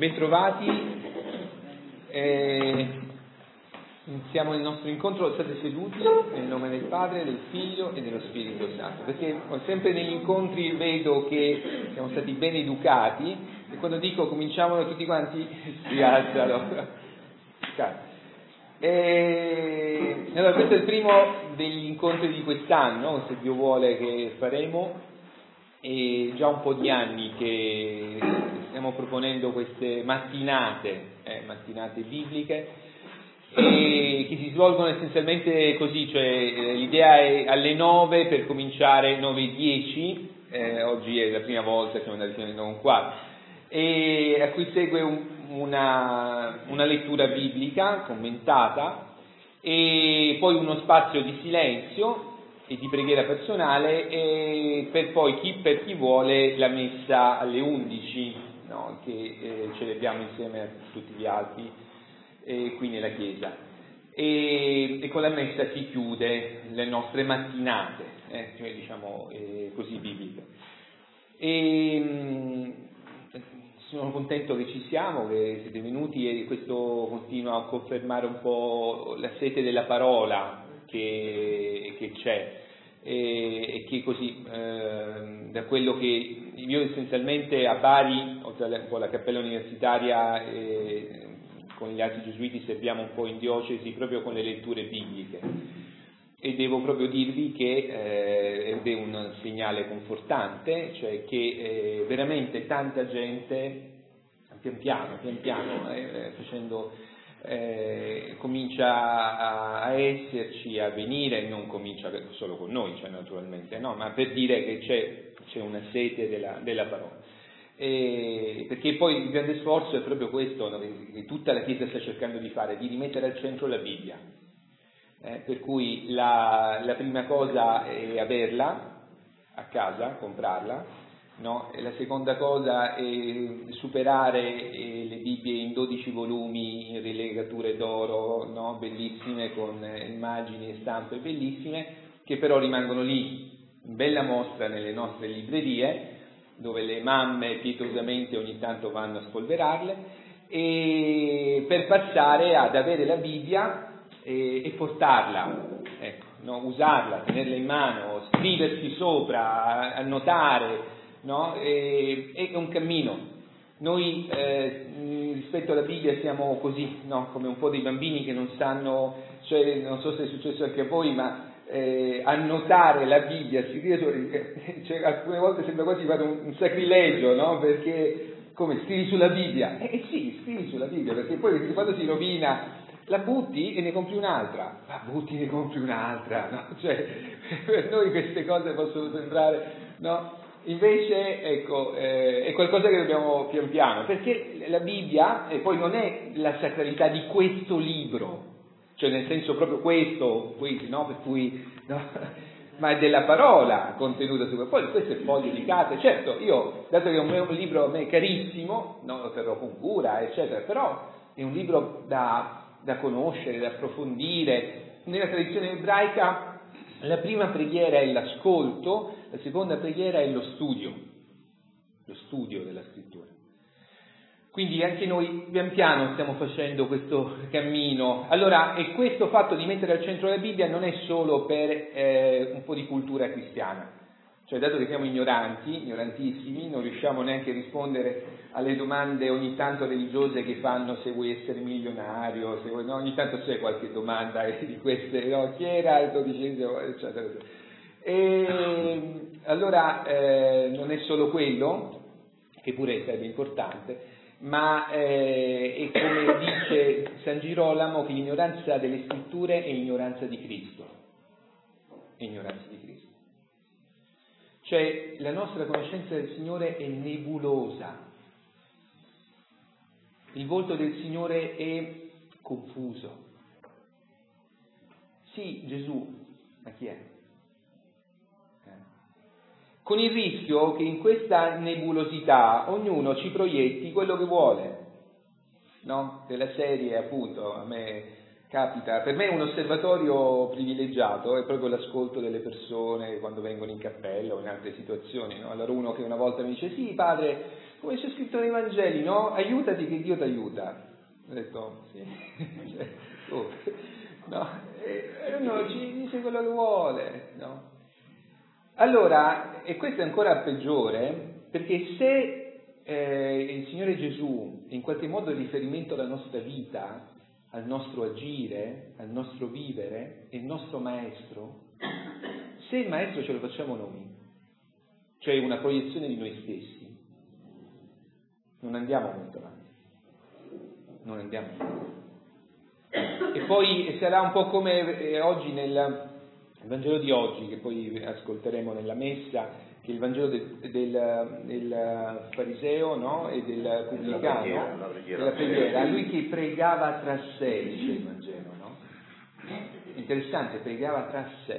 Bentrovati, iniziamo il nostro incontro, state seduti nel nome del Padre, del Figlio e dello Spirito Santo, perché sempre negli incontri vedo che siamo stati ben educati e quando dico cominciamolo tutti quanti si alzano. Allora questo è il primo degli incontri di quest'anno, se Dio vuole, che faremo. È già un po' di anni che stiamo proponendo queste mattinate bibliche, e che si svolgono essenzialmente così, cioè l'idea è alle 9 per cominciare 9:10, oggi è la prima volta che siamo andati fino alle 9:15, e a cui segue una lettura biblica commentata e poi uno spazio di silenzio e di preghiera personale, e per poi per chi vuole la messa alle 11, no, che celebriamo insieme a tutti gli altri qui nella chiesa, e con la messa si chiude le nostre mattinate, cioè diciamo così bibliche. Sono contento che ci siamo, che siete venuti, e questo continua a confermare un po' la sete della parola che c'è, e che così da quello che io essenzialmente a Bari, oltre alla cappella universitaria, con gli altri gesuiti serviamo un po' in diocesi proprio con le letture bibliche, e devo proprio dirvi che ed è un segnale confortante, cioè che veramente tanta gente pian piano facendo comincia a esserci, a venire, non comincia solo con noi, cioè naturalmente no, ma per dire che c'è una sete della parola, perché poi il grande sforzo è proprio questo, no, che tutta la Chiesa sta cercando di fare, di rimettere al centro la Bibbia, per cui la prima cosa è averla a casa, comprarla. No? E la seconda cosa è superare le Bibbie in 12 volumi in rilegature d'oro, no? Bellissime, con immagini e stampe bellissime, che però rimangono lì in bella mostra nelle nostre librerie, dove le mamme pietosamente ogni tanto vanno a spolverarle, e per passare ad avere la Bibbia e portarla, ecco, no? Usarla, tenerla in mano, scriversi sopra, annotare. No? È un cammino. Noi rispetto alla Bibbia siamo così, no? Come un po' dei bambini che non sanno, cioè non so se è successo anche a voi, ma annotare la Bibbia, cioè, alcune volte sembra quasi fare un sacrilegio, no? Perché come scrivi sulla Bibbia? Sì, scrivi sulla Bibbia, perché poi quando si rovina la butti e ne compri un'altra, no? Cioè, per noi queste cose possono sembrare, no? Invece, ecco, è qualcosa che dobbiamo pian piano, perché la Bibbia poi non è la sacralità di questo libro, cioè nel senso proprio questo, no? Per cui, no? Ma è della parola contenuta su poi questo è foglio di carta. Certo, io, dato che è un libro a me carissimo, no, lo terrò con cura, eccetera, però è un libro da conoscere, da approfondire. Nella tradizione ebraica la prima preghiera è l'ascolto, la seconda preghiera è lo studio della scrittura. Quindi anche noi pian piano stiamo facendo questo cammino. Allora, e questo fatto di mettere al centro la Bibbia non è solo per un po' di cultura cristiana, cioè dato che siamo ignorantissimi, non riusciamo neanche a rispondere alle domande ogni tanto religiose che fanno: se vuoi essere milionario, se vuoi, no? Ogni tanto c'è qualche domanda di queste, no? Chi era il XII, eccetera. E allora non è solo quello, che pure sarebbe importante, ma è come dice San Girolamo, che l'ignoranza delle scritture è ignoranza di Cristo. Cioè la nostra conoscenza del Signore è nebulosa, il volto del Signore è confuso. Sì, Gesù, ma chi è? Con il rischio che in questa nebulosità ognuno ci proietti quello che vuole, no? Della serie, appunto, a me capita, per me un osservatorio privilegiato è proprio l'ascolto delle persone quando vengono in cappella o in altre situazioni, no? Allora uno che una volta mi dice: sì padre, come c'è scritto nei Vangeli, no? Aiutati che Dio ti aiuta. Ho detto, sì. No, uno ci dice quello che vuole, no? Allora, e questo è ancora peggiore, perché se il Signore Gesù in qualche modo è riferimento alla nostra vita, al nostro agire, al nostro vivere, è il nostro maestro, se il maestro ce lo facciamo noi, cioè una proiezione di noi stessi, non andiamo molto avanti, non andiamo avanti. E poi sarà un po' come oggi nel Vangelo di oggi, che poi ascolteremo nella messa, che è il Vangelo del fariseo, no? E del pubblicano, della preghiera, lui che pregava tra sé, dice il Vangelo, no? Interessante, pregava tra sé,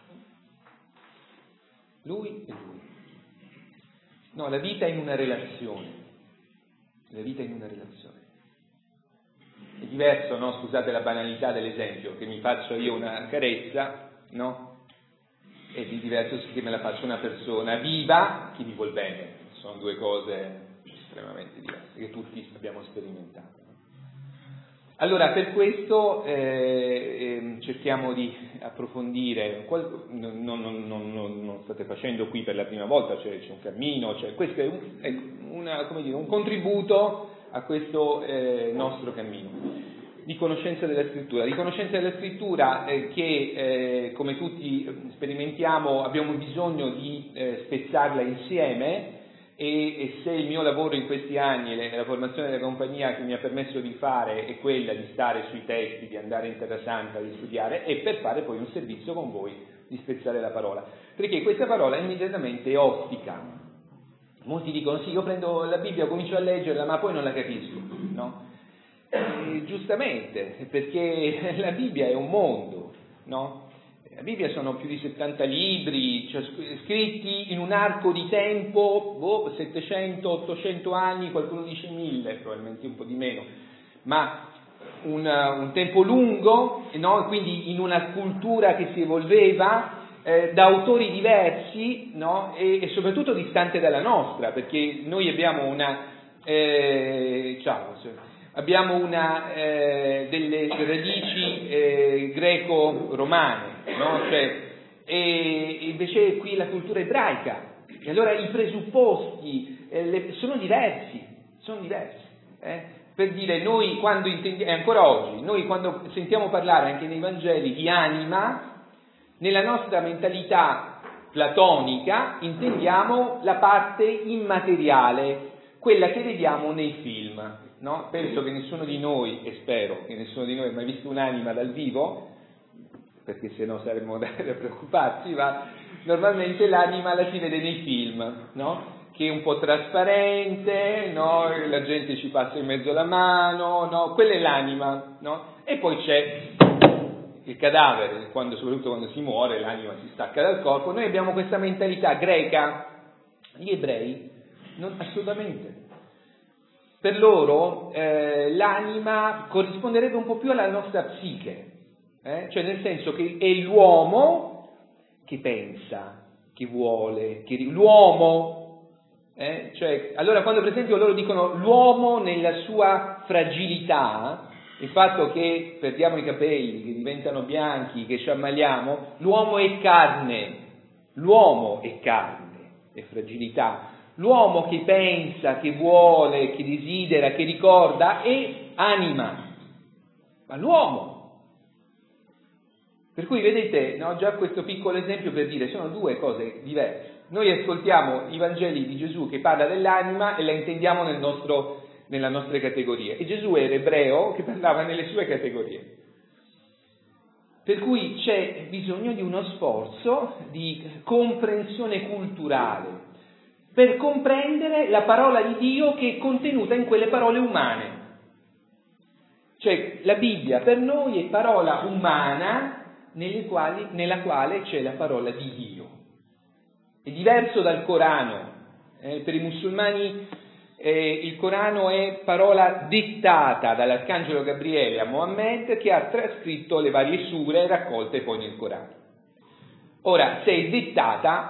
lui e lui. No, la vita è in una relazione, la vita è in una relazione. È diverso, no? Scusate la banalità dell'esempio, che mi faccio io una carezza, no? È di diverso che me la faccia una persona viva che mi vuol bene. Sono due cose estremamente diverse che tutti abbiamo sperimentato. Allora, per questo cerchiamo di approfondire, non state facendo qui per la prima volta, c'è un cammino, questo è un contributo a questo nostro cammino di conoscenza della scrittura, che come tutti sperimentiamo abbiamo bisogno di spezzarla insieme, e se il mio lavoro in questi anni e la formazione della compagnia che mi ha permesso di fare è quella di stare sui testi, di andare in Terra Santa, di studiare, e per fare poi un servizio con voi di spezzare la parola, perché questa parola immediatamente è ottica. Molti dicono sì, io prendo la Bibbia, comincio a leggerla, ma poi non la capisco, no? Giustamente, perché la Bibbia è un mondo, no? La Bibbia sono più di 70 libri, cioè scritti in un arco di tempo, 700, 800 anni, qualcuno dice 1000, probabilmente un po' di meno, ma un tempo lungo, no? Quindi in una cultura che si evolveva, da autori diversi, no? E soprattutto distante dalla nostra, perché noi abbiamo delle radici greco-romane, no? E invece qui la cultura ebraica, e allora i presupposti sono diversi. Per dire, noi quando ancora oggi, noi quando sentiamo parlare anche nei Vangeli di anima, nella nostra mentalità platonica intendiamo la parte immateriale, quella che vediamo nei film, no? Penso che nessuno di noi, e spero che nessuno di noi abbia mai visto un'anima dal vivo, perché se no saremmo da preoccuparci, ma normalmente l'anima la si vede nei film, no? Che è un po' trasparente, no? La gente ci passa in mezzo la mano, no? Quella è l'anima, no? E poi c'è il cadavere, soprattutto quando si muore, l'anima si stacca dal corpo. Noi abbiamo questa mentalità greca, gli ebrei assolutamente. Per loro l'anima corrisponderebbe un po' più alla nostra psiche, cioè nel senso che è l'uomo che pensa, che vuole, l'uomo. Cioè, allora quando per esempio loro dicono l'uomo nella sua fragilità, il fatto che perdiamo i capelli, che diventano bianchi, che ci ammaliamo, l'uomo è carne, è fragilità. L'uomo che pensa, che vuole, che desidera, che ricorda è anima, ma l'uomo. Per cui vedete, no, già questo piccolo esempio per dire, sono due cose diverse. Noi ascoltiamo i Vangeli di Gesù che parla dell'anima e la intendiamo nella nostre categorie, e Gesù era ebreo che parlava nelle sue categorie. Per cui c'è bisogno di uno sforzo di comprensione culturale per comprendere la parola di Dio che è contenuta in quelle parole umane. Cioè la Bibbia per noi è parola umana nella quale c'è la parola di Dio. È diverso dal Corano. Per i musulmani il Corano è parola dettata dall'Arcangelo Gabriele a Mohammed, che ha trascritto le varie sure raccolte poi nel Corano. Ora, se è dettata,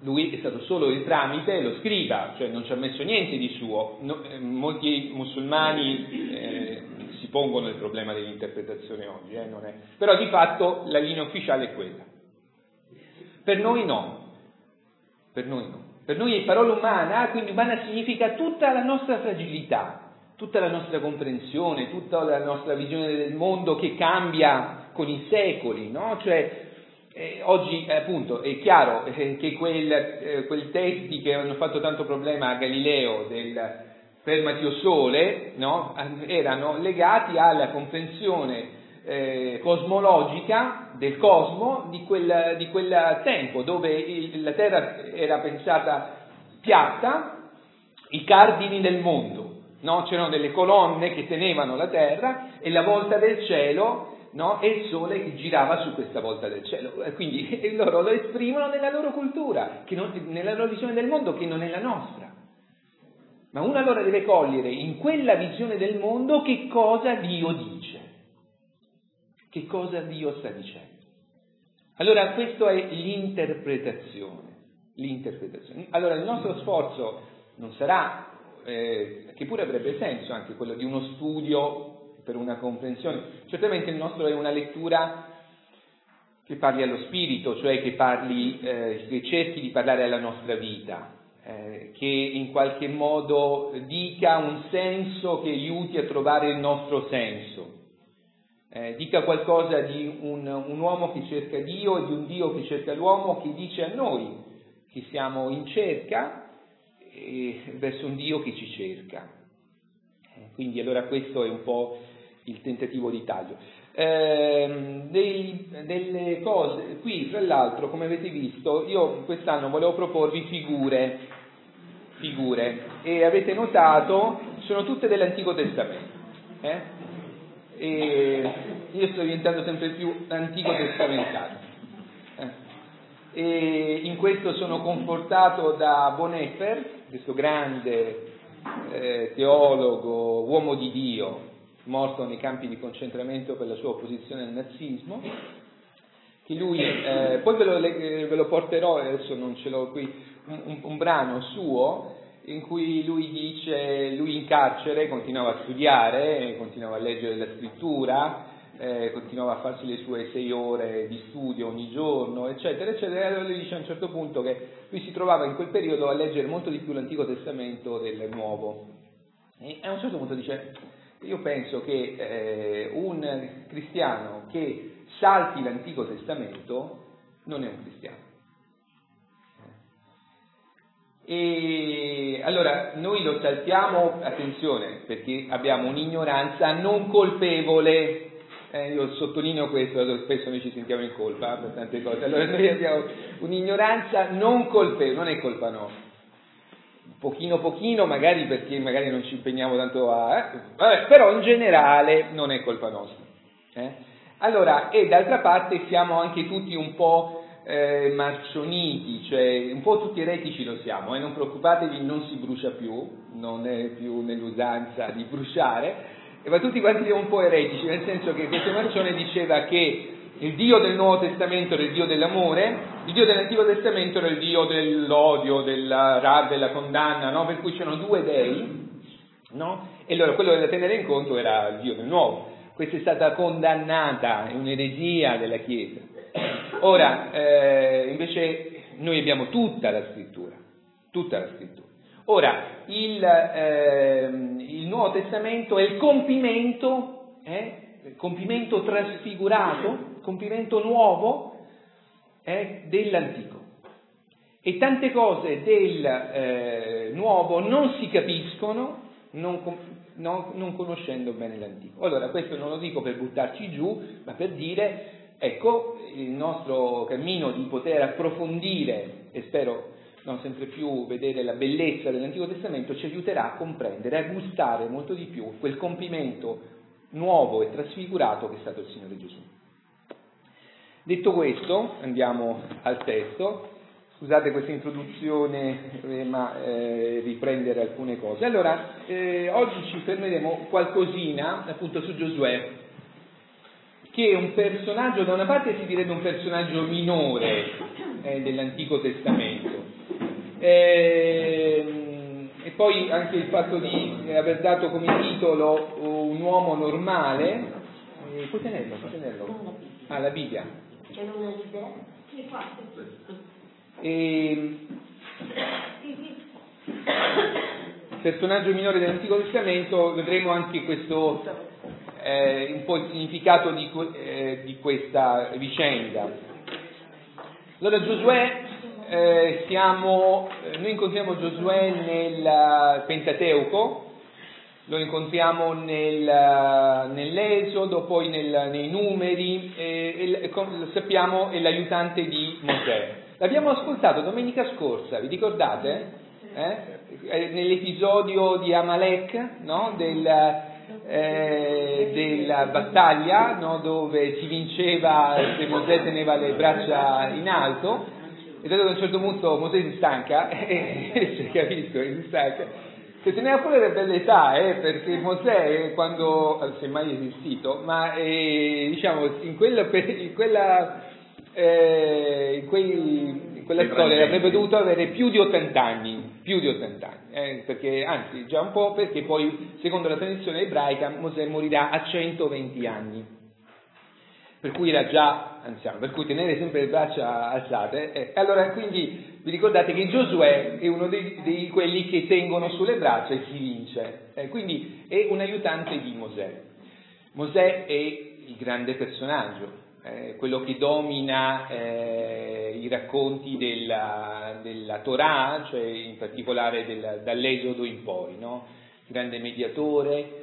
lui è stato solo il tramite, lo scriba, cioè non ci ha messo niente di suo. Molti musulmani si pongono il problema dell'interpretazione oggi, non è. Però di fatto la linea ufficiale è quella. Per noi no. Per noi è parola umana, quindi umana significa tutta la nostra fragilità, tutta la nostra comprensione, tutta la nostra visione del mondo che cambia con i secoli, no? Cioè, oggi appunto è chiaro che quei testi che hanno fatto tanto problema a Galileo del fermati o sole, no? Erano legati alla comprensione cosmologica del cosmo di quel tempo, dove la Terra era pensata piatta, i cardini del mondo, no? C'erano delle colonne che tenevano la Terra e la volta del cielo, no? E il Sole che girava su questa volta del cielo. Quindi loro lo esprimono nella loro cultura, nella loro visione del mondo, che non è la nostra. Ma uno allora deve cogliere in quella visione del mondo che cosa Dio dice, che cosa Dio sta dicendo. Allora questo è l'interpretazione. Allora il nostro sforzo non sarà, che pure avrebbe senso anche quello di uno studio per una comprensione. Certamente il nostro è una lettura che parli allo spirito, cioè che cerchi di parlare alla nostra vita, che in qualche modo dica un senso che aiuti a trovare il nostro senso, dica qualcosa di un uomo che cerca Dio e di un Dio che cerca l'uomo, che dice a noi che siamo in cerca verso un Dio che ci cerca. Quindi allora questo è un po' il tentativo di taglio. Delle cose, qui fra l'altro, come avete visto, io quest'anno volevo proporvi figure, e avete notato, sono tutte dell'Antico Testamento, e io sto diventando sempre più antico testamentario, e in questo sono confortato da Bonhoeffer, questo grande teologo, uomo di Dio, morto nei campi di concentramento per la sua opposizione al nazismo, che lui, poi ve lo porterò, adesso non ce l'ho qui, un brano suo in cui lui dice, lui in carcere continuava a studiare, continuava a leggere la scrittura, continuava a farsi le sue 6 ore di studio ogni giorno, eccetera, eccetera, e allora lui dice a un certo punto che lui si trovava in quel periodo a leggere molto di più l'Antico Testamento del Nuovo, e a un certo punto dice: io penso che un cristiano che salti l'Antico Testamento non è un cristiano. E allora noi lo saltiamo, attenzione, perché abbiamo un'ignoranza non colpevole. Io sottolineo questo, spesso noi ci sentiamo in colpa per tante cose. Allora noi abbiamo un'ignoranza non colpevole, non è colpa nostra. Pochino, magari perché magari non ci impegniamo tanto però in generale non è colpa nostra. Allora, e d'altra parte siamo anche tutti un po' marcioniti, cioè un po' tutti eretici lo siamo, non preoccupatevi, non si brucia più, non è più nell'usanza di bruciare, ma tutti quanti siamo un po' eretici, nel senso che questo Marcione diceva che il Dio del Nuovo Testamento era il Dio dell'amore, il Dio dell'Antico Testamento era il Dio dell'odio, della condanna, no? Per cui c'erano 2 dei, no? E allora quello da tenere in conto era il Dio del Nuovo. Questa è stata condannata, è un'eresia della Chiesa. Ora, invece, noi abbiamo tutta la scrittura. Ora, il Nuovo Testamento è il compimento trasfigurato, compimento nuovo dell'Antico. E tante cose del Nuovo non si capiscono non conoscendo bene l'Antico. Allora, questo non lo dico per buttarci giù, ma per dire, ecco, il nostro cammino di poter approfondire, e spero sempre più vedere la bellezza dell'Antico Testamento, ci aiuterà a comprendere, a gustare molto di più quel compimento nuovo e trasfigurato che è stato il Signore Gesù. Detto questo, andiamo al testo. Scusate questa introduzione, ma riprendere alcune cose. Allora, oggi ci fermeremo qualcosina appunto su Giosuè, che è un personaggio, da una parte si direbbe un personaggio minore dell'Antico Testamento, E poi anche il fatto di aver dato come titolo un uomo normale. Puoi tenerlo. Ah, la Bibbia. C'è una idea? Personaggio minore dell'Antico Testamento, vedremo anche questo un po' il significato di questa vicenda. Allora Giosuè, noi incontriamo Giosuè nel Pentateuco, lo incontriamo nell'Esodo, poi nei Numeri, lo sappiamo, è l'aiutante di Mosè. L'abbiamo ascoltato domenica scorsa, vi ricordate? Nell'episodio di Amalek, no? della battaglia, no? Dove si vinceva se Mosè teneva le braccia in alto, e dato che a un certo punto Mosè si stanca, capisco che si stanca, che teneva pure le belle età, perché Mosè, quando, se mai è esistito, ma diciamo in quella storia avrebbe dovuto avere più di 80 anni, perché anzi già un po', perché poi secondo la tradizione ebraica Mosè morirà a 120 anni, per cui era già anziano, per cui tenere sempre le braccia alzate. Allora quindi vi ricordate che Giosuè è uno di quelli che tengono sulle braccia e si vince, quindi è un aiutante di Mosè. Mosè è il grande personaggio, quello che domina i racconti della Torah, cioè in particolare dall'Esodo in poi, no? Grande mediatore,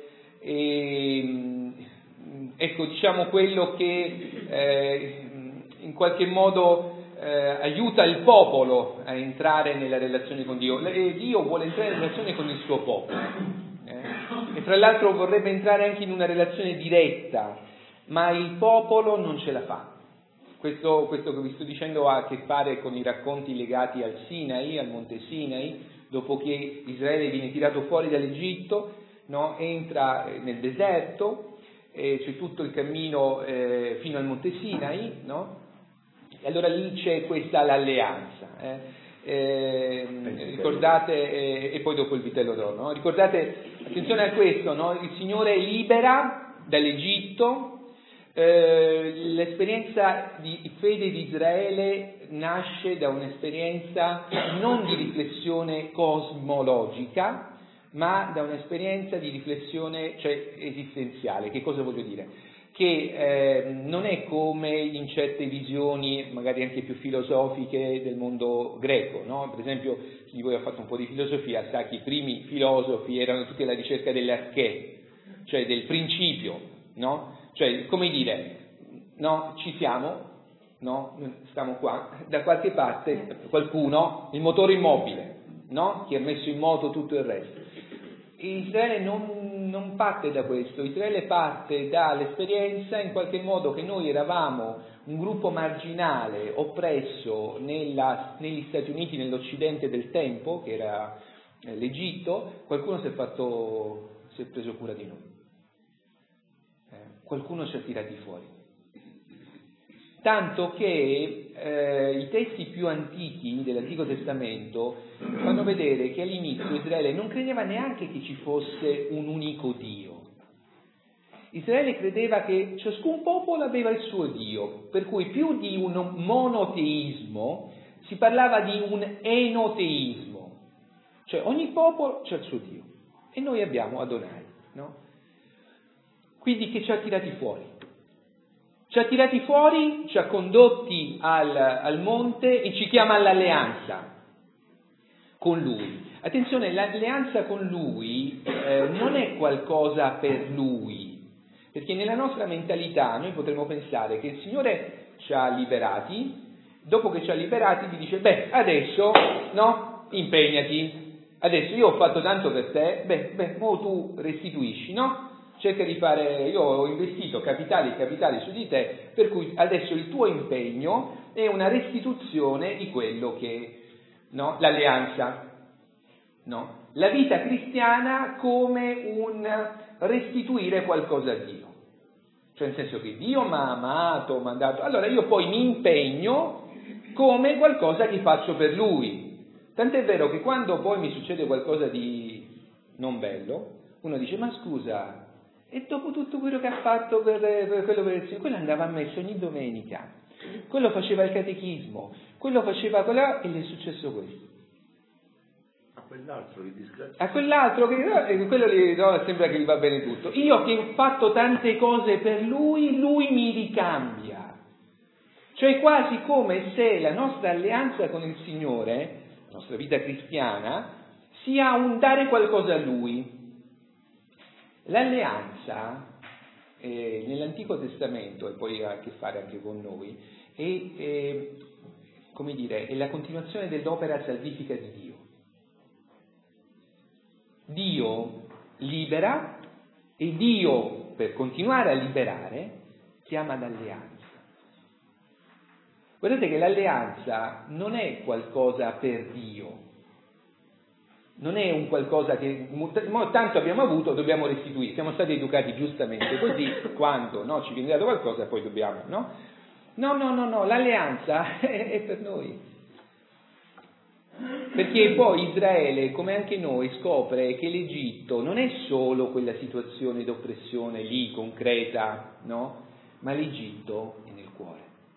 ecco, diciamo quello che in qualche modo aiuta il popolo a entrare nella relazione con Dio. Dio vuole entrare in relazione con il suo popolo, e tra l'altro vorrebbe entrare anche in una relazione diretta, ma il popolo non ce la fa. Questo che vi sto dicendo ha a che fare con i racconti legati al Sinai, al monte Sinai, dopo che Israele viene tirato fuori dall'Egitto, no? Entra nel deserto, c'è tutto il cammino fino al monte Sinai, no? E allora lì c'è l'alleanza. Ricordate, e poi dopo il vitello d'oro, no? Ricordate, attenzione a questo, no? Il Signore libera dall'Egitto. L'esperienza di fede di Israele nasce da un'esperienza non di riflessione cosmologica, ma da un'esperienza di riflessione, cioè esistenziale. Che cosa voglio dire? Che non è come in certe visioni, magari anche più filosofiche, del mondo greco, no? Per esempio, chi di voi ha fatto un po' di filosofia sa che i primi filosofi erano tutti alla ricerca dell'arché, cioè del principio, no? Cioè, come dire, no, ci siamo, no, stiamo qua, da qualche parte qualcuno, il motore immobile, no, che ha messo in moto tutto il resto. Israele non parte da questo, Israele parte dall'esperienza in qualche modo che noi eravamo un gruppo marginale, oppresso negli Stati Uniti, nell'Occidente del tempo, che era l'Egitto, qualcuno si è preso cura di noi. Qualcuno ci ha tirati fuori, tanto che i testi più antichi dell'Antico Testamento fanno vedere che all'inizio Israele non credeva neanche che ci fosse un unico Dio. Israele credeva che ciascun popolo aveva il suo Dio, per cui più di un monoteismo si parlava di un enoteismo, cioè ogni popolo c'ha il suo Dio e noi abbiamo Adonai, no? Quindi che ci ha tirati fuori? Ci ha tirati fuori, ci ha condotti al monte e ci chiama all'alleanza con Lui. Attenzione, l'alleanza con Lui non è qualcosa per Lui, perché nella nostra mentalità noi potremmo pensare che il Signore ci ha liberati, dopo che ci ha liberati vi dice, adesso, no, impegnati, adesso io ho fatto tanto per te, mo tu restituisci, no? Cerca di fare, io ho investito capitali su di te, per cui adesso il tuo impegno è una restituzione di quello che, no, l'alleanza, no? La vita cristiana come un restituire qualcosa a Dio, cioè nel senso che Dio mi ha amato, allora io poi mi impegno come qualcosa che faccio per Lui, Tant'è vero che quando poi mi succede qualcosa di non bello, uno dice, ma scusa, e dopo tutto quello che ha fatto per quello per il Signore, quello andava a messa ogni domenica, quello faceva il catechismo, quello faceva quello, e gli è successo questo. A quell'altro che disgrazia. A quell'altro che quello sembra che gli va bene tutto. Io che ho fatto tante cose per lui mi ricambia. Cioè quasi come se la nostra alleanza con il Signore, la nostra vita cristiana, sia un dare qualcosa a Lui. L'alleanza nell'Antico Testamento, e poi ha a che fare anche con noi, come dire, è la continuazione dell'opera salvifica di Dio. Dio libera e Dio, per continuare a liberare, chiama l'alleanza. Guardate che l'alleanza non è qualcosa per Dio, non è un qualcosa che tanto abbiamo avuto, dobbiamo restituire, siamo stati educati giustamente così, quando ci viene dato qualcosa poi dobbiamo, no? No, l'alleanza è per noi. Perché poi Israele, come anche noi, scopre che l'Egitto non è solo quella situazione d'oppressione lì, concreta, no? Ma l'Egitto è nel cuore.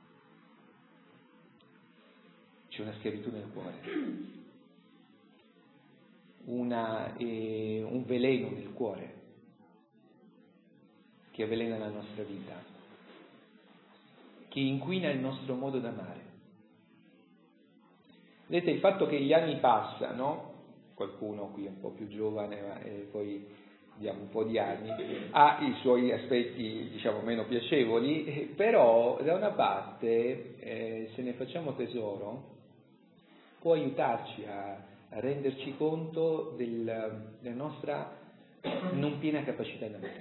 C'è una schiavitù nel cuore, un veleno nel cuore che avvelena la nostra vita, che inquina il nostro modo d'amare. Vedete, il fatto che gli anni passano, qualcuno qui è un po' più giovane, ma poi diamo un po' di anni, ha i suoi aspetti, meno piacevoli, però da una parte, se ne facciamo tesoro, può aiutarci a renderci conto della nostra non piena capacità d'amare.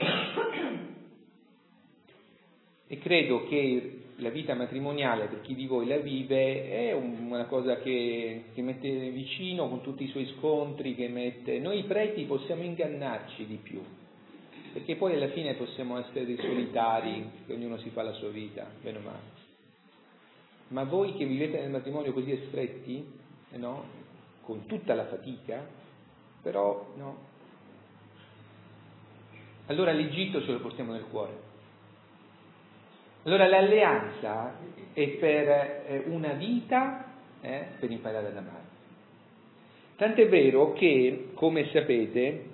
E credo che la vita matrimoniale, per chi di voi la vive, è una cosa che mette vicino con tutti i suoi scontri, che mette... Noi preti possiamo ingannarci di più, perché poi alla fine possiamo essere dei solitari, che ognuno si fa la sua vita, bene o male. Ma voi che vivete nel matrimonio così stretti, no? Con tutta la fatica, però no. Allora l'Egitto ce lo portiamo nel cuore. Allora l'alleanza è per una vita per imparare ad amare. Tant'è vero che, come sapete,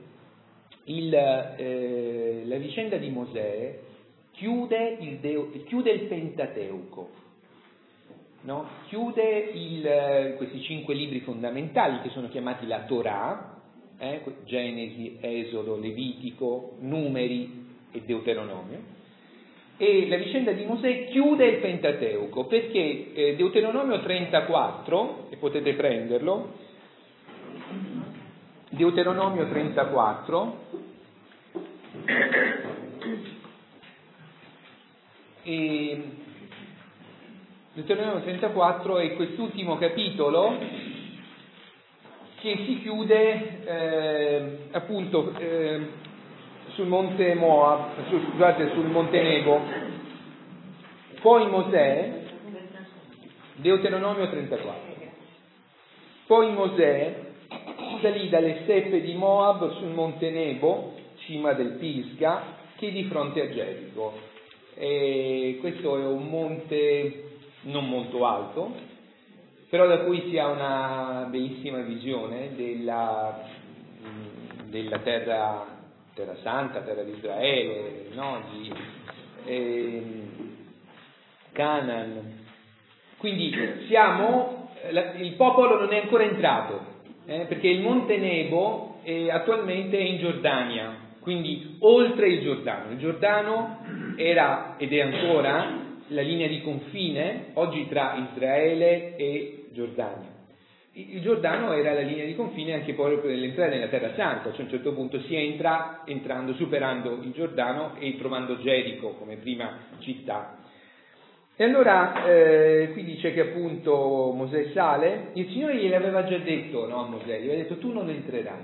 la vicenda di Mosè chiude il Pentateuco, no? Chiude questi 5 libri fondamentali che sono chiamati la Torah, Genesi, Esodo, Levitico, Numeri e Deuteronomio. E la vicenda di Mosè chiude il Pentateuco, perché Deuteronomio 34, e potete prenderlo, Deuteronomio 34, Deuteronomio 34 è quest'ultimo capitolo che si chiude appunto sul monte Moab, sul monte Nebo. Poi Mosè, Deuteronomio 34. Poi Mosè salì dalle steppe di Moab sul monte Nebo, cima del Pisga, che è di fronte a Gerico. E questo è un monte non molto alto, però da cui si ha una bellissima visione della terra santa, terra di Israele, no? Canaan. Quindi il popolo non è ancora entrato, perché il monte Nebo attualmente è in Giordania, quindi oltre il Giordano. Il Giordano era ed è ancora la linea di confine oggi tra Israele e Giordania. Il Giordano era la linea di confine anche poi per l'entrata nella Terra Santa, cioè a un certo punto si entra superando il Giordano e trovando Gerico come prima città. E allora qui dice che appunto Mosè sale, il Signore gliel'aveva già detto, no, a Mosè, gli aveva detto tu non entrerai.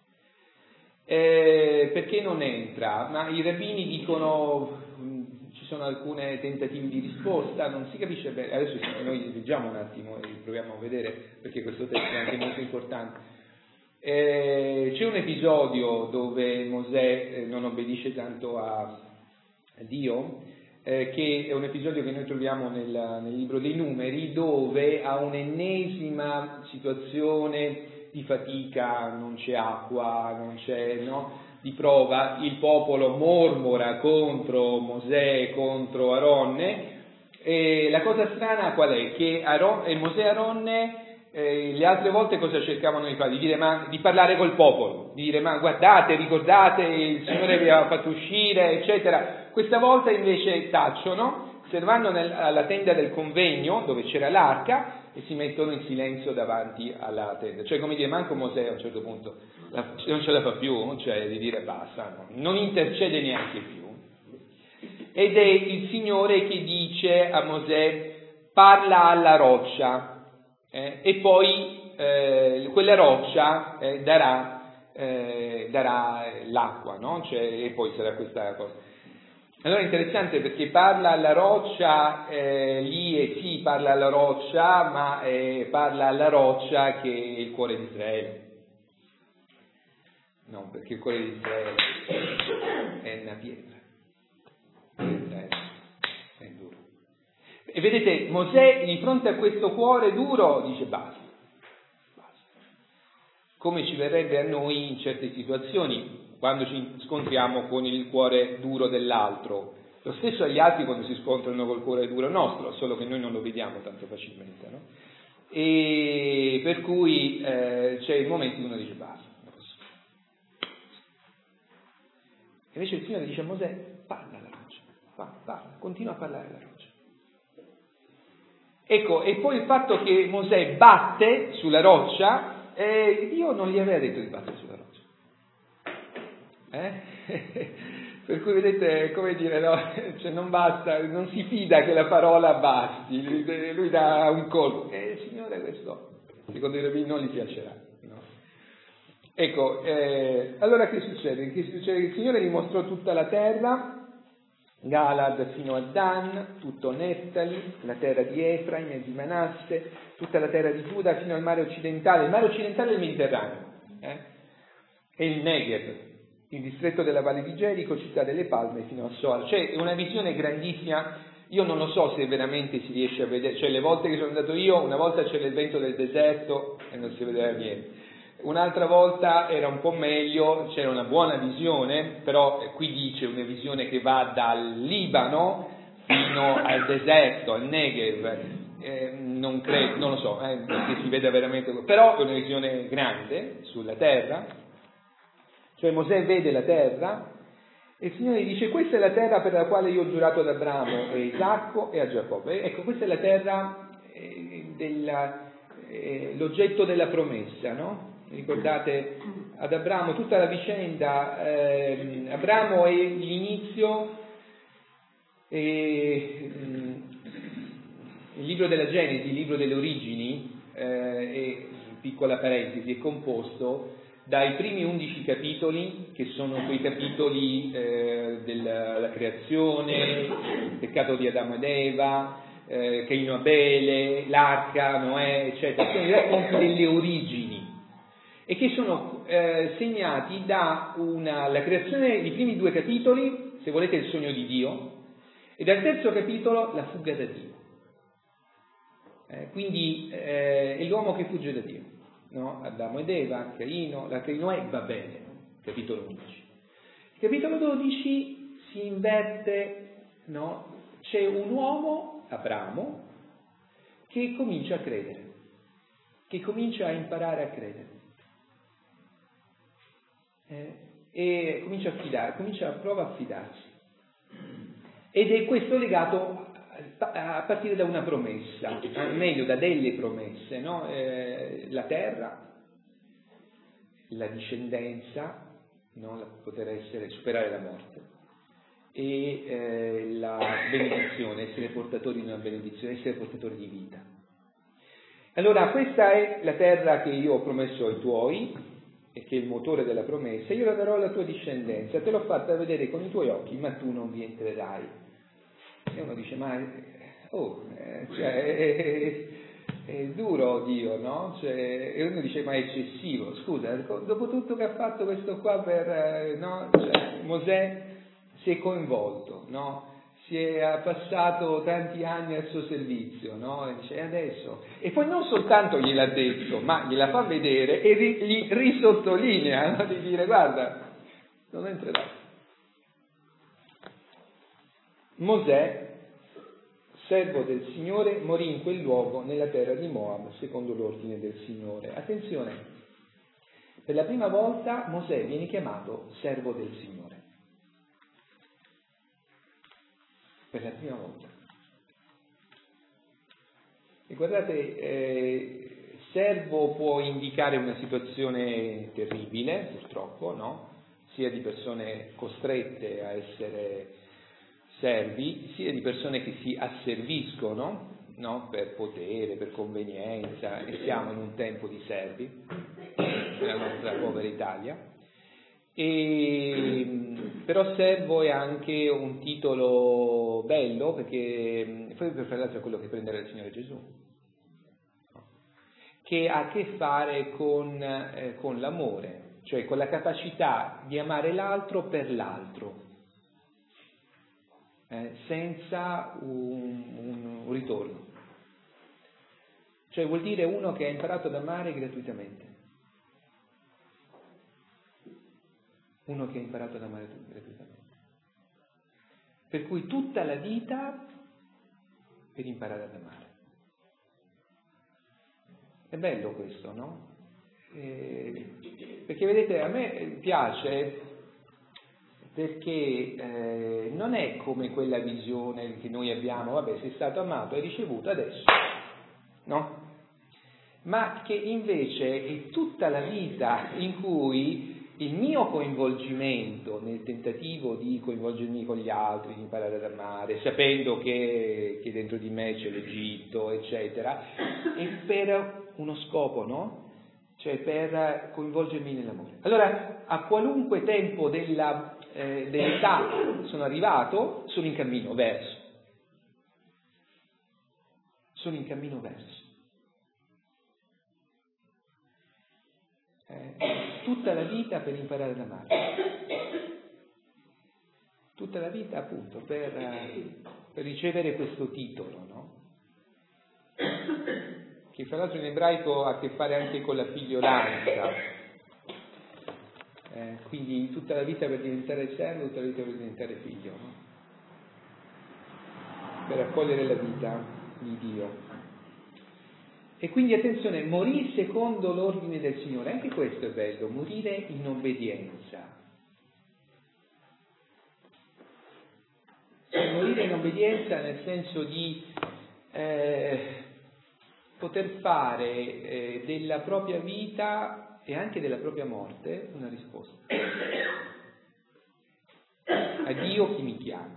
Perché non entra? Ma i rabbini dicono, ci sono alcuni tentativi di risposta, non si capisce bene. Adesso noi leggiamo un attimo e proviamo a vedere, perché questo testo è anche molto importante. C'è un episodio dove Mosè non obbedisce tanto a Dio, che è un episodio che noi troviamo nel libro dei Numeri, dove a un'ennesima situazione di fatica, non c'è acqua, non c'è, di prova, il popolo mormora contro Mosè, contro Aronne, e la cosa strana qual è? Che Mosè e Aronne le altre volte cosa cercavano di fare? Di parlare col popolo, di dire ma guardate, ricordate, il Signore vi aveva fatto uscire, eccetera. Questa volta invece tacciono, se ne vanno alla tenda del convegno dove c'era l'arca e si mettono in silenzio davanti alla tenda. Cioè, come dire, manco Mosè a un certo punto non ce la fa più, cioè di dire basta, no? Non intercede neanche più. Ed è il Signore che dice a Mosè: parla alla roccia, e poi quella roccia darà l'acqua, no? Cioè, e poi sarà questa cosa. Allora è interessante perché parla alla roccia, lì e sì parla alla roccia, ma parla alla roccia che è il cuore di Israele. No, perché il cuore di Israele è una pietra. È duro. E vedete, Mosè di fronte a questo cuore duro dice basta. Come ci verrebbe a noi in certe situazioni, quando ci scontriamo con il cuore duro dell'altro. Lo stesso agli altri quando si scontrano col cuore duro nostro, solo che noi non lo vediamo tanto facilmente, no? E per cui c'è il momento in cui uno dice basta. Invece il Signore dice a Mosè: parla alla roccia, parla, continua a parlare alla roccia. Ecco, e poi il fatto che Mosè batte sulla roccia, Dio non gli aveva detto di battere sulla roccia. Per cui vedete, come dire, no? Cioè non basta, non si fida che la parola basti, lui dà un colpo. Signore, questo secondo i rabbini non gli piacerà. No? Ecco, allora che succede? Che succede? Che il Signore gli mostrò tutta la terra, Galad fino a Dan, tutto Neftali, la terra di Efraim e di Manasse, tutta la terra di Giuda fino al mare occidentale. Il mare occidentale è il Mediterraneo, e il Negev, il distretto della Valle di Gerico, città delle Palme fino a Soar. C'è una visione grandissima. Io non lo so se veramente si riesce a vedere, cioè le volte che sono andato io, una volta c'era il vento del deserto e non si vedeva niente. Un'altra volta era un po' meglio, c'era una buona visione, però qui dice una visione che va dal Libano fino al deserto, al Negev, non lo so, che si veda veramente, però è una visione grande sulla terra, cioè Mosè vede la terra e il Signore dice: questa è la terra per la quale io ho giurato ad Abramo, a Isacco e a Giacobbe. Ecco, questa è la terra l'oggetto della promessa, no? Ricordate ad Abramo tutta la vicenda, Abramo è l'inizio, il libro della Genesi, il libro delle origini, piccola parentesi, è composto dai primi 11 capitoli, che sono quei capitoli della creazione, il peccato di Adamo ed Eva, Caino e Abele, l'arca, Noè, eccetera, sono i racconti delle origini, e che sono segnati da la creazione, i primi 2 capitoli, se volete il sogno di Dio, e dal terzo capitolo la fuga da Dio. Quindi è l'uomo che fugge da Dio, no? Adamo ed Eva, Caino e Babele, capitolo 11. Il capitolo 12 si inverte, no? C'è un uomo, Abramo, che comincia a credere, che comincia a imparare a credere. E prova a fidarsi, ed è questo legato a partire da una promessa, meglio da delle promesse, no? La terra, la discendenza, no? Poter superare la morte, e la benedizione, essere portatori di una benedizione, essere portatori di vita. Allora questa è la terra che io ho promesso ai tuoi, e che è il motore della promessa. Io la darò alla tua discendenza, te l'ho fatta vedere con i tuoi occhi, ma tu non vi entrerai. E uno dice, è duro Dio, no? E uno dice, ma è eccessivo. Scusa, dopo tutto che ha fatto questo qua no? Mosè si è coinvolto, no? Ha passato tanti anni al suo servizio, no? E dice, adesso. E poi non soltanto gliel'ha detto, ma gliela fa vedere e gli risottolinea, no? Di dire, guarda, non entrerà. Mosè, servo del Signore, morì in quel luogo nella terra di Moab, secondo l'ordine del Signore. Attenzione, per la prima volta Mosè viene chiamato servo del Signore. Per la prima volta. E guardate, servo può indicare una situazione terribile, purtroppo, no? Sia di persone costrette a essere servi, sia di persone che si asserviscono, no? Per potere, per convenienza, e siamo in un tempo di servi, nella nostra povera Italia. Però servo è anche un titolo bello, perché proprio per l'altro è quello che prenderà il Signore Gesù, che ha a che fare con l'amore, cioè con la capacità di amare l'altro per l'altro, senza un ritorno. Cioè vuol dire uno che ha imparato ad amare gratuitamente. Uno che ha imparato ad amare gratuitamente. Per cui tutta la vita per imparare ad amare. È bello questo, no? Perché vedete, a me piace perché non è come quella visione che noi abbiamo, vabbè, sei stato amato, hai ricevuto, adesso, no? Ma che invece è tutta la vita in cui il mio coinvolgimento nel tentativo di coinvolgermi con gli altri, di imparare ad amare, sapendo che dentro di me c'è l'Egitto, eccetera, è per uno scopo, no? Cioè per coinvolgermi nell'amore. Allora, a qualunque tempo dell'età sono arrivato, sono in cammino verso. Sono in cammino verso. Tutta la vita per imparare ad amare, tutta la vita appunto per ricevere questo titolo, no? Che fra l'altro in ebraico ha a che fare anche con la figliolanza, quindi tutta la vita per diventare servo, tutta la vita per diventare figlio, no? Per accogliere la vita di Dio. E quindi attenzione, morì secondo l'ordine del Signore, anche questo è bello, morire in obbedienza. Morire in obbedienza nel senso di poter fare della propria vita e anche della propria morte una risposta. A Dio chi mi chiama.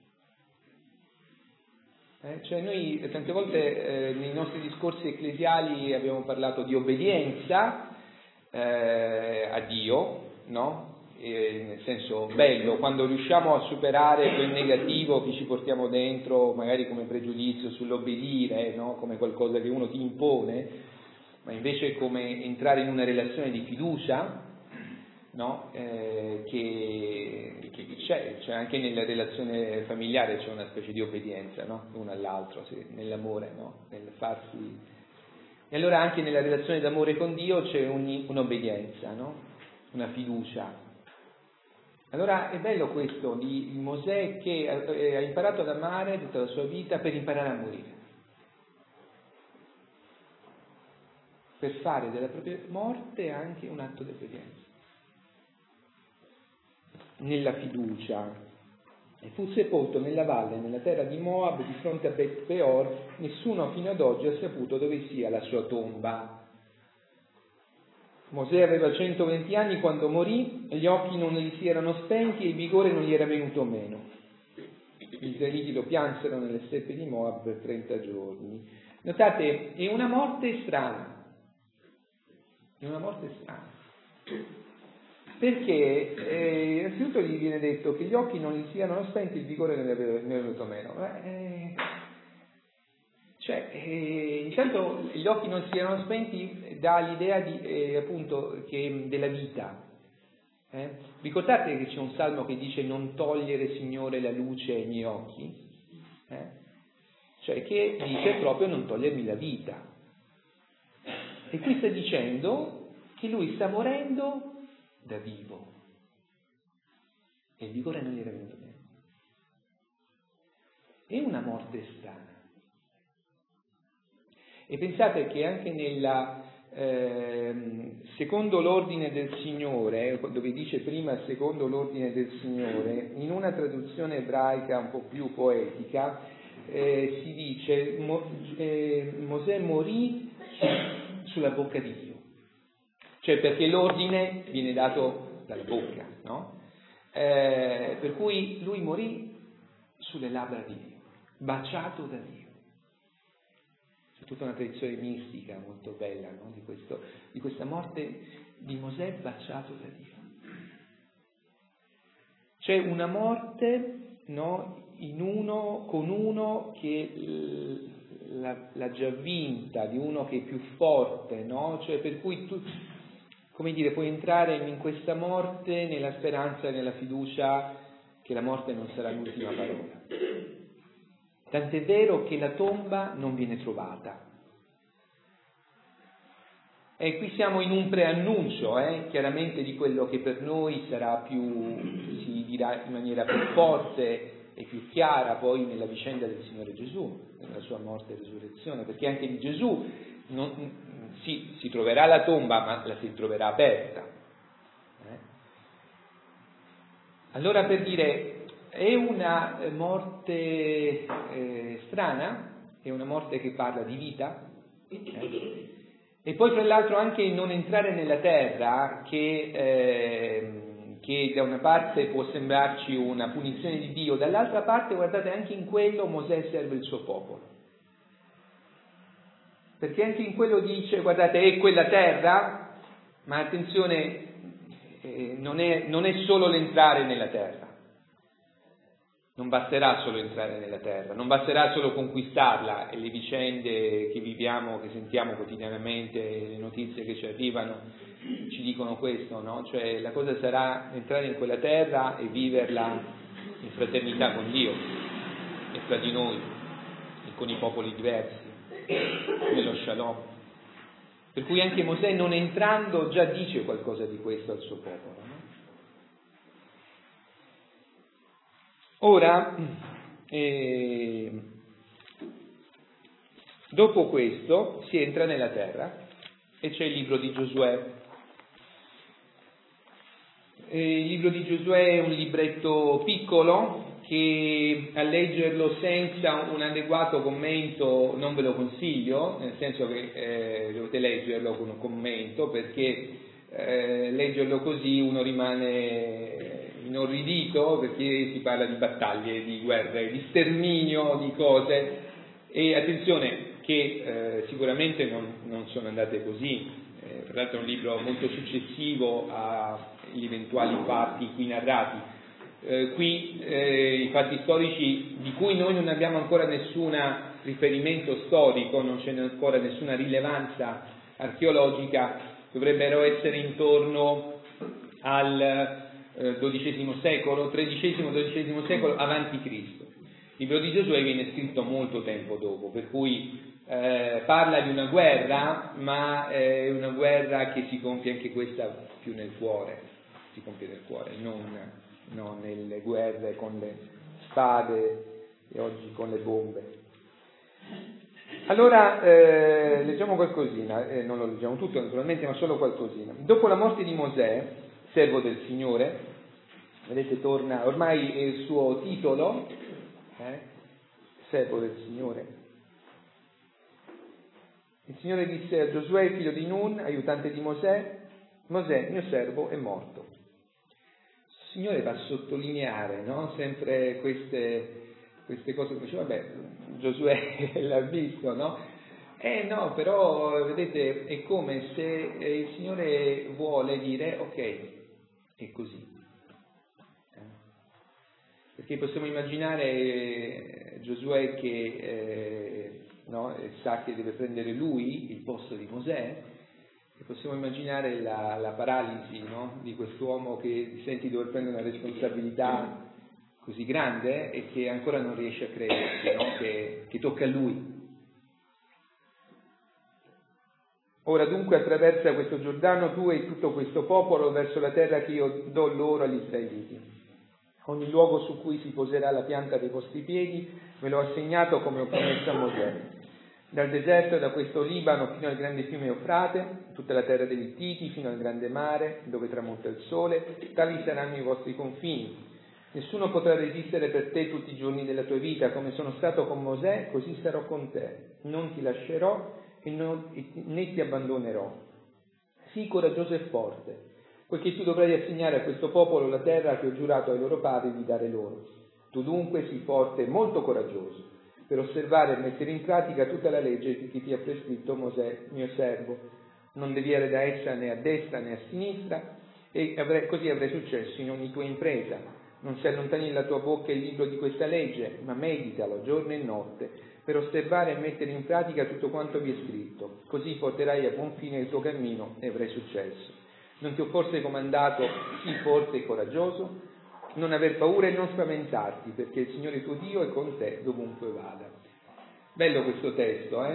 Cioè noi tante volte nei nostri discorsi ecclesiali abbiamo parlato di obbedienza a Dio, no? Nel senso bello, quando riusciamo a superare quel negativo che ci portiamo dentro, magari come pregiudizio sull'obbedire, no? Come qualcosa che uno ti impone, ma invece come entrare in una relazione di fiducia, no? Che c'è anche nella relazione familiare, c'è una specie di obbedienza, no? Uno all'altro, sì, nell'amore, no? Nel farsi. E allora anche nella relazione d'amore con Dio c'è un'obbedienza, no? Una fiducia. Allora è bello questo di Mosè che ha imparato ad amare tutta la sua vita per imparare a morire, per fare della propria morte anche un atto di obbedienza. Nella fiducia, e fu sepolto nella valle, nella terra di Moab, di fronte a Bet Peor. Nessuno fino ad oggi ha saputo dove sia la sua tomba. Mosè aveva 120 anni quando morì, gli occhi non gli si erano spenti e il vigore non gli era venuto meno. Gli israeliti lo piansero nelle steppe di Moab per 30 giorni. Notate, è una morte strana. È una morte strana. Perché innanzitutto gli viene detto che gli occhi non gli siano spenti, il vigore ne è venuto meno. Intanto gli occhi non siano spenti dà l'idea di, appunto, della vita. Ricordate che c'è un salmo che dice non togliere, Signore, la luce ai miei occhi? Cioè che dice proprio non togliermi la vita. E qui sta dicendo che lui sta morendo da vivo e il vigore non gli era venuto bene. È una morte strana. E pensate che anche nella secondo l'ordine del Signore, dove dice prima secondo l'ordine del Signore, in una traduzione ebraica un po' più poetica si dice Mosè morì sulla bocca di Dio, cioè perché l'ordine viene dato dalla bocca, no? Per cui lui morì sulle labbra di Dio, baciato da Dio. C'è tutta una tradizione mistica molto bella, no? di questa morte di Mosè baciato da Dio. C'è una morte, no? Con uno che l'ha già vinta, di uno che è più forte, no? Cioè per cui tu, come dire, puoi entrare in questa morte nella speranza e nella fiducia che la morte non sarà l'ultima parola. Tant'è vero che la tomba non viene trovata. E qui siamo in un preannuncio, chiaramente, di quello che per noi sarà si dirà in maniera più forte e più chiara poi nella vicenda del Signore Gesù, nella sua morte e risurrezione, perché anche di Gesù si troverà la tomba, ma la si troverà aperta. Allora, per dire, è una morte strana, è una morte che parla di vita, e poi tra l'altro anche il non entrare nella terra, che da una parte può sembrarci una punizione di Dio, dall'altra parte, guardate, anche in quello Mosè serve il suo popolo. Perché anche in quello dice, guardate, è quella terra, ma attenzione, non è solo l'entrare nella terra. Non basterà solo entrare nella terra, non basterà solo conquistarla, e le vicende che viviamo, che sentiamo quotidianamente, le notizie che ci arrivano ci dicono questo, no? Cioè la cosa sarà entrare in quella terra e viverla in fraternità con Dio e fra di noi e con i popoli diversi, nello shalom. Per cui anche Mosè, non entrando, già dice qualcosa di questo al suo popolo, no? Ora, dopo questo si entra nella terra e c'è il libro di Giosuè. Il libro di Giosuè è un libretto piccolo che a leggerlo senza un adeguato commento non ve lo consiglio, nel senso che dovete leggerlo con un commento, perché leggerlo così uno rimane inorridito, perché si parla di battaglie, di guerre, di sterminio, di cose, e attenzione che sicuramente non sono andate così. Tra l'altro è un libro molto successivo agli eventuali fatti qui narrati. Qui i fatti storici di cui noi non abbiamo ancora nessun riferimento storico, non c'è ancora nessuna rilevanza archeologica, dovrebbero essere intorno al XII secolo, XIII-XII secolo avanti Cristo. Il libro di Giosuè viene scritto molto tempo dopo, per cui parla di una guerra, ma è una guerra che si compie anche questa più nel cuore, si compie nel cuore, non nelle guerre con le spade e oggi con le bombe. Allora, leggiamo qualcosina, non lo leggiamo tutto naturalmente, ma solo qualcosina. Dopo la morte di Mosè, servo del Signore, vedete, torna, ormai è il suo titolo, servo del Signore. Il Signore disse a Giosuè, figlio di Nun, aiutante di Mosè: Mosè, mio servo, è morto. Il Signore va a sottolineare, no? Sempre queste cose, dice, vabbè, Giosuè l'ha visto, no? No, però, vedete, è come se il Signore vuole dire, ok, è così. Perché possiamo immaginare Giosuè che sa che deve prendere lui il posto di Mosè, e possiamo immaginare la paralisi, no? Di quest'uomo che sente di dover prendere una responsabilità così grande e che ancora non riesce a crederci, no? Che tocca a lui. Ora dunque attraversa questo Giordano tu e tutto questo popolo verso la terra che io do loro agli israeliti. Ogni luogo su cui si poserà la pianta dei vostri piedi ve l'ho assegnato come ho promesso a Mosè. Dal deserto e da questo Libano fino al grande fiume Eufrate, tutta la terra degli Ittiti fino al grande mare dove tramonta il sole, tali saranno i vostri confini. Nessuno potrà resistere per te tutti i giorni della tua vita, come sono stato con Mosè, così sarò con te. Non ti lascerò né ti abbandonerò. Sii coraggioso e forte, poiché tu dovrai assegnare a questo popolo la terra che ho giurato ai loro padri di dare loro. Tu dunque sii forte e molto coraggioso, per osservare e mettere in pratica tutta la legge che ti ha prescritto Mosè, mio servo. Non deviare da essa né a destra né a sinistra, e così avrai successo in ogni tua impresa. Non si allontani dalla tua bocca il libro di questa legge, ma meditalo giorno e notte, per osservare e mettere in pratica tutto quanto vi è scritto. Così porterai a buon fine il tuo cammino e avrai successo. Non ti ho forse comandato, sii forte e coraggioso? Non aver paura e non spaventarti, perché il Signore tuo Dio è con te dovunque vada. Bello questo testo,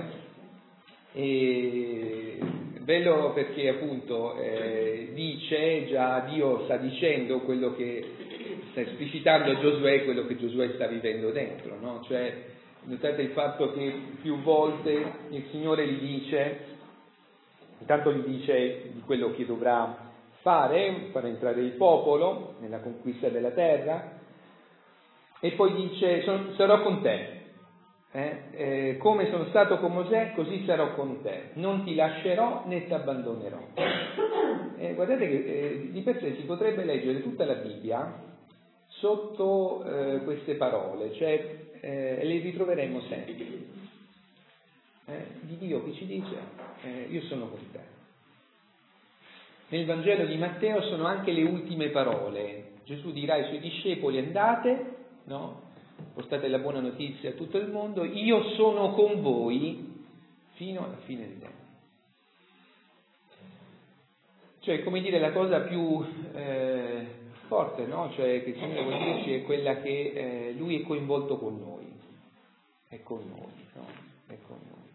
E bello perché appunto dice, già Dio sta dicendo quello che sta esplicitando a Giosuè, quello che Giosuè sta vivendo dentro, no? Cioè, notate il fatto che più volte il Signore gli dice, intanto gli dice di quello che dovrà far entrare il popolo nella conquista della terra, e poi dice sarò con te, come sono stato con Mosè così sarò con te, non ti lascerò né ti abbandonerò. Guardate che di per sé si potrebbe leggere tutta la Bibbia sotto queste parole, cioè le ritroveremo sempre, di Dio che ci dice io sono con te. Nel Vangelo di Matteo sono anche le ultime parole. Gesù dirà ai suoi discepoli: andate, no? Portate la buona notizia a tutto il mondo, io sono con voi fino alla fine dei tempi. Cioè, come dire, la cosa più forte, no? Cioè, che il Signore vuol dirci è quella che Lui è coinvolto con noi. È con noi, no? È con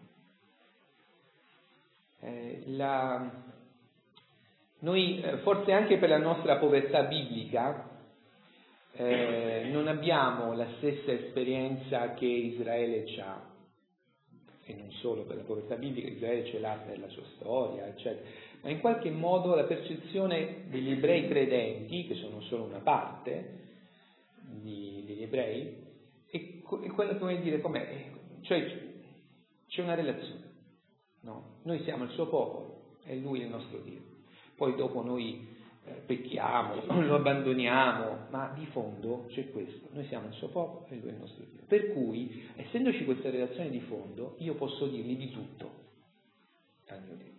noi. Noi, forse anche per la nostra povertà biblica, non abbiamo la stessa esperienza che Israele ha, e non solo per la povertà biblica, Israele ce l'ha per la sua storia, eccetera, ma in qualche modo la percezione degli ebrei credenti, che sono solo una parte degli ebrei, è quella, come dire, com'è? Cioè c'è una relazione, no? Noi siamo il suo popolo e lui è il nostro Dio. Poi dopo noi pecchiamo, lo abbandoniamo, ma di fondo c'è questo: noi siamo il suo popolo e lui è il nostro Dio. Per cui, essendoci questa relazione di fondo, io posso dirgli di tutto al mio Dio.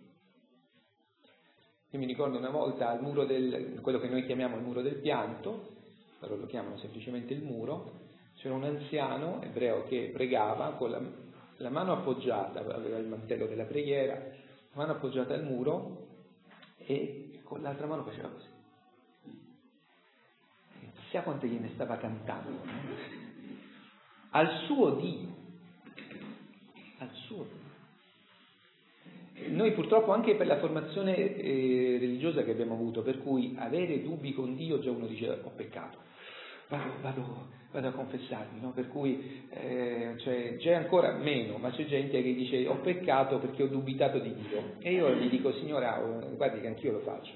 Io mi ricordo una volta al muro quello che noi chiamiamo il muro del pianto, loro lo chiamano semplicemente il muro, c'era un anziano ebreo che pregava con la mano appoggiata, aveva il mantello della preghiera, la mano appoggiata al muro, e con l'altra mano faceva così. Chissà quanto gliene stava cantando, al suo Dio, al suo Dio. Noi purtroppo, anche per la formazione religiosa che abbiamo avuto, per cui avere dubbi con Dio, già uno dice ho peccato, vado a confessarmi, no? Per cui cioè, c'è ancora meno, ma c'è gente che dice ho peccato perché ho dubitato di Dio, e io gli dico: signora, guardi che anch'io lo faccio,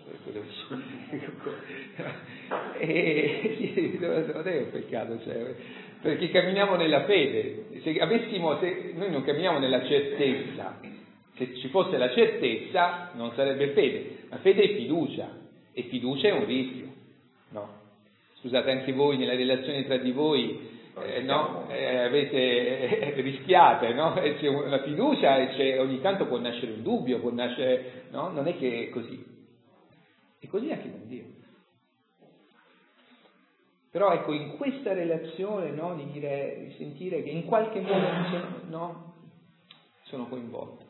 non è un peccato, cioè, perché camminiamo nella fede. Se noi non camminiamo nella certezza, se ci fosse la certezza non sarebbe fede, ma fede è fiducia, e fiducia è un rischio, no? Scusate, anche voi nella relazione tra di voi rischiate, no? C'è una fiducia e ogni tanto può nascere un dubbio, può nascere, no? Non è che è così. E così anche con Dio. Però ecco, in questa relazione, no, di sentire che in qualche modo sono coinvolto.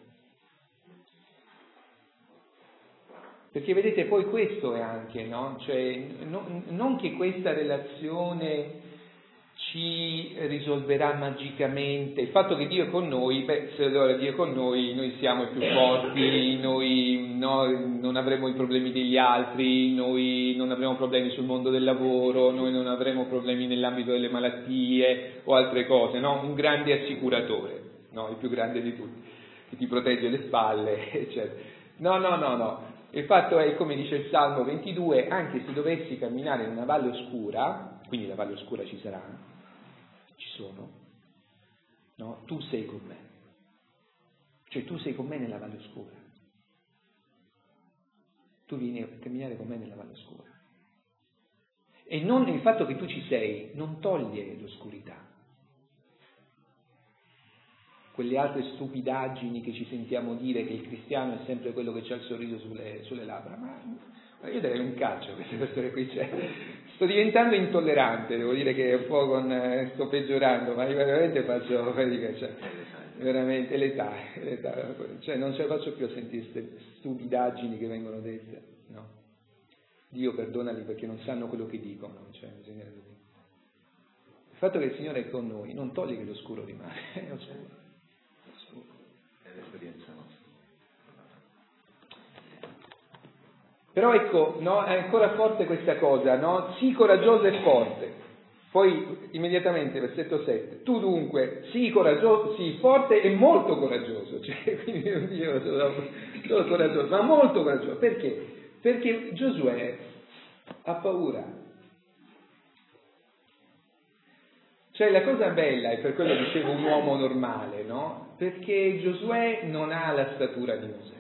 Perché vedete, poi questo è anche, no? Cioè, non che questa relazione ci risolverà magicamente. Il fatto che Dio è con noi, se allora Dio è con noi siamo i più forti, noi non avremo i problemi degli altri, noi non avremo problemi sul mondo del lavoro, noi non avremo problemi nell'ambito delle malattie o altre cose, no? Un grande assicuratore, no? Il più grande di tutti, che ti protegge le spalle, eccetera. No. Il fatto è, come dice il Salmo 22, anche se dovessi camminare in una valle oscura, quindi la valle oscura ci sarà, ci sono, no? Tu sei con me. Cioè tu sei con me nella valle oscura. Tu vieni a camminare con me nella valle oscura. E non il fatto che tu ci sei non toglie l'oscurità. Quelle altre stupidaggini che ci sentiamo dire che il cristiano è sempre quello che ha il sorriso sulle labbra, ma io darei un calcio a queste persone qui. Sto diventando intollerante, devo dire che un po' sto peggiorando, ma io veramente faccio fatica, veramente l'età, non ce la faccio più a sentire queste stupidaggini che vengono dette, no? Dio perdonali perché non sanno quello che dicono, bisogna così. Il fatto che il Signore è con noi non toglie che l'oscuro rimane, è oscuro. È l'esperienza nostra. Però ecco, no, è ancora forte questa cosa, no? Sii coraggioso e forte. Poi immediatamente, versetto 7, tu dunque sii coraggioso, sii forte e molto coraggioso. Quindi non dico solo coraggioso, ma molto coraggioso. Perché? Perché Giosuè ha paura. La cosa bella, è per quello che dicevo un uomo normale, no? Perché Giosuè non ha la statura di Mosè.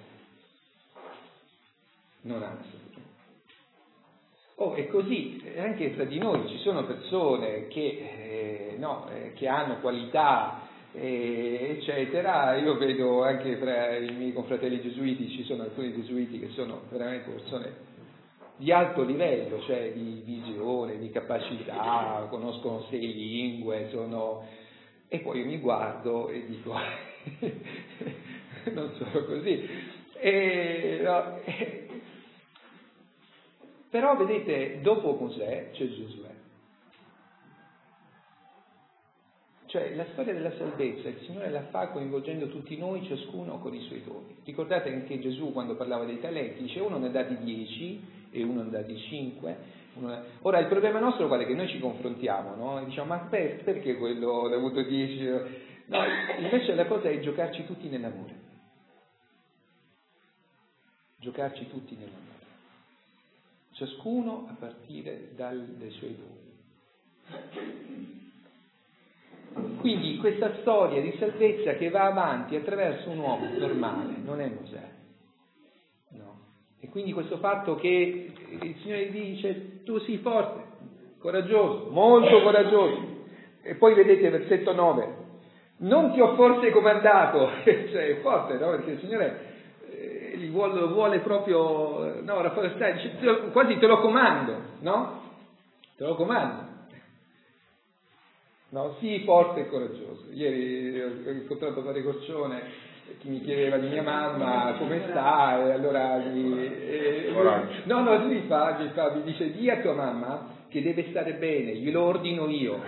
Non ha la statura. E così, anche tra di noi ci sono persone che hanno qualità, eccetera. Io vedo anche fra i miei confratelli gesuiti, ci sono alcuni gesuiti che sono veramente persone di alto livello, cioè di visione, di capacità, conoscono 6 lingue, e poi io mi guardo e dico non sono così. Però vedete, dopo Mosè c'è Giosuè. La storia della salvezza, il Signore la fa coinvolgendo tutti noi, ciascuno con i suoi doni. Ricordate anche Gesù quando parlava dei talenti, dice uno ne ha dati 10 e uno ne ha dati 5. Ora il problema nostro qual è? Che noi ci confrontiamo, no? E diciamo, ma perché quello ha avuto 10? No, invece la cosa è giocarci tutti nell'amore. Giocarci tutti nell'amore. Ciascuno a partire dai suoi doni. Quindi questa storia di salvezza che va avanti attraverso un uomo normale, non è Mosè, no? E quindi questo fatto che il Signore dice tu sii forte, coraggioso, molto coraggioso, e poi vedete versetto 9, non ti ho forse comandato, è forte, no? Perché il Signore lo vuole proprio, no, rafforzare, dice, quasi te lo comando, no? Te lo comando. No, sii forte e coraggioso. Ieri ho incontrato Padre Corcione, chi mi chiedeva di mia mamma come sta, e allora mi dice di a tua mamma che deve stare bene, glielo ordino io.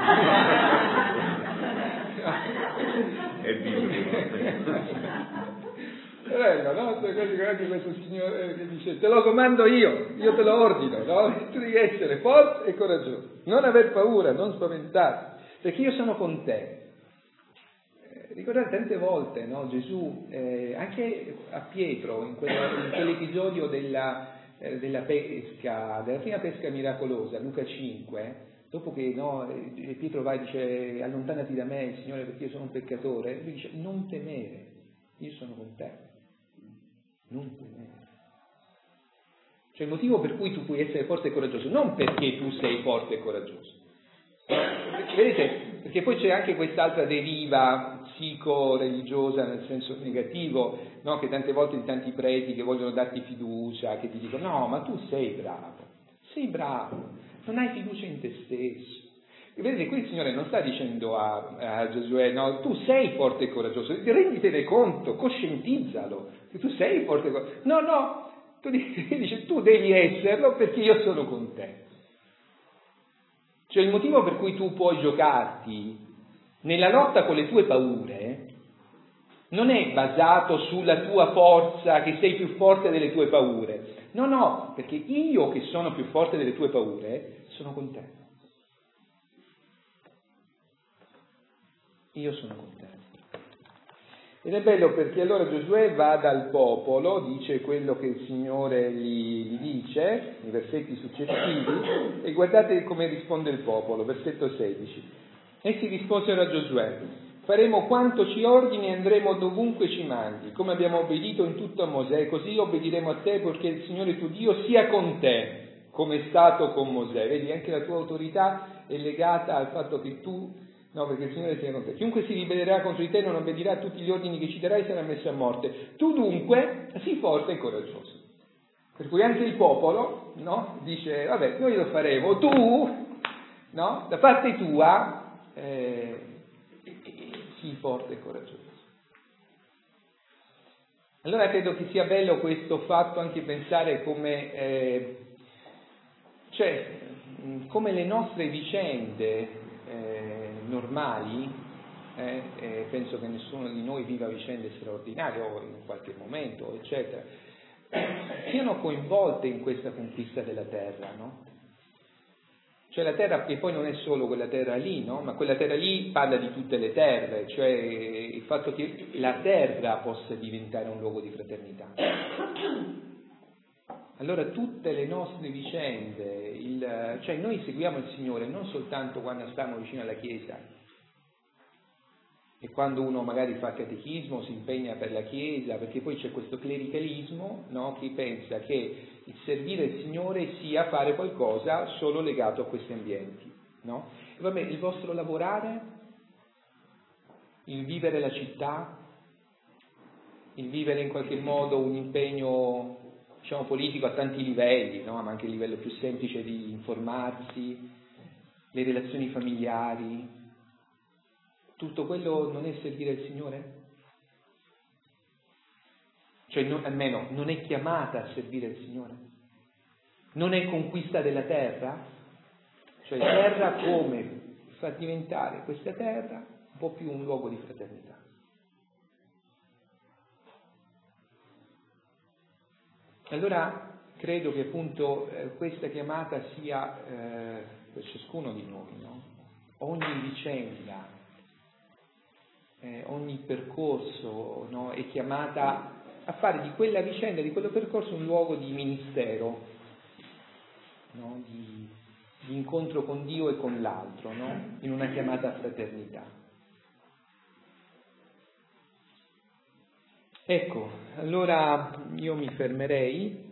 È bellissimo. No? Anche questo signore che dice te lo comando io te lo ordino, no? Tu devi essere forte e coraggioso, non aver paura, non spaventarti, perché io sono con te. Ricordate tante volte, no? Gesù, anche a Pietro, in quell'episodio della pesca, della prima pesca miracolosa, Luca 5, dopo che Pietro va e dice allontanati da me, Signore, perché io sono un peccatore, lui dice non temere, io sono con te. Non temere. Il motivo per cui tu puoi essere forte e coraggioso, non perché tu sei forte e coraggioso. Vedete? Perché poi c'è anche quest'altra deriva psico-religiosa nel senso negativo, no? Che tante volte di tanti preti che vogliono darti fiducia, che ti dicono no, ma tu sei bravo, non hai fiducia in te stesso. E vedete, qui il Signore non sta dicendo a Giosuè, no, tu sei forte e coraggioso, renditene conto, coscientizzalo, che tu sei forte e coraggioso. No, tu dice, tu devi esserlo perché io sono con te. Cioè il motivo per cui tu puoi giocarti nella lotta con le tue paure non è basato sulla tua forza, che sei più forte delle tue paure. No, perché io che sono più forte delle tue paure sono con te. Io sono con te. Ed è bello perché allora Giosuè va dal popolo, dice quello che il Signore gli dice, nei versetti successivi, e guardate come risponde il popolo, versetto 16. Essi risposero a Giosuè: faremo quanto ci ordini e andremo dovunque ci mandi, come abbiamo obbedito in tutto a Mosè, così obbediremo a te, perché il Signore tuo Dio sia con te, come è stato con Mosè. Vedi, anche la tua autorità è legata al fatto che tu... No, perché il Signore sia con te. Chiunque si ribellerà contro di te non obbedirà a tutti gli ordini che ci darai e sarà messo a morte. Tu dunque sii forte e coraggioso. Per cui anche il popolo, no, dice, vabbè, noi lo faremo, tu, no, da parte tua, sii forte e coraggioso. Allora credo che sia bello questo fatto anche pensare come, come le nostre vicende normali, penso che nessuno di noi viva vicende straordinarie o in qualche momento, eccetera, siano coinvolte in questa conquista della terra, no? Cioè la terra, che poi non è solo quella terra lì, no? Ma quella terra lì parla di tutte le terre, cioè il fatto che la terra possa diventare un luogo di fraternità. Allora tutte le nostre vicende, cioè noi seguiamo il Signore non soltanto quando stiamo vicino alla Chiesa e quando uno magari fa catechismo, si impegna per la Chiesa, perché poi c'è questo clericalismo, no, che pensa che il servire il Signore sia fare qualcosa solo legato a questi ambienti, no? E vabbè, il vostro lavorare, il vivere la città, il vivere in qualche modo un impegno, diciamo, politico a tanti livelli, no? Ma anche il livello più semplice di informarsi, le relazioni familiari, tutto quello non è servire il Signore? Cioè, almeno non è chiamata a servire il Signore? Non è conquista della terra? Cioè terra come far diventare questa terra un po' più un luogo di fraternità. Allora credo che appunto questa chiamata sia per ciascuno di noi, no? Ogni vicenda, ogni percorso, no? È chiamata a fare di quella vicenda, di quello percorso un luogo di ministero, no? Di incontro con Dio e con l'altro, no? In una chiamata a fraternità. Ecco, allora io mi fermerei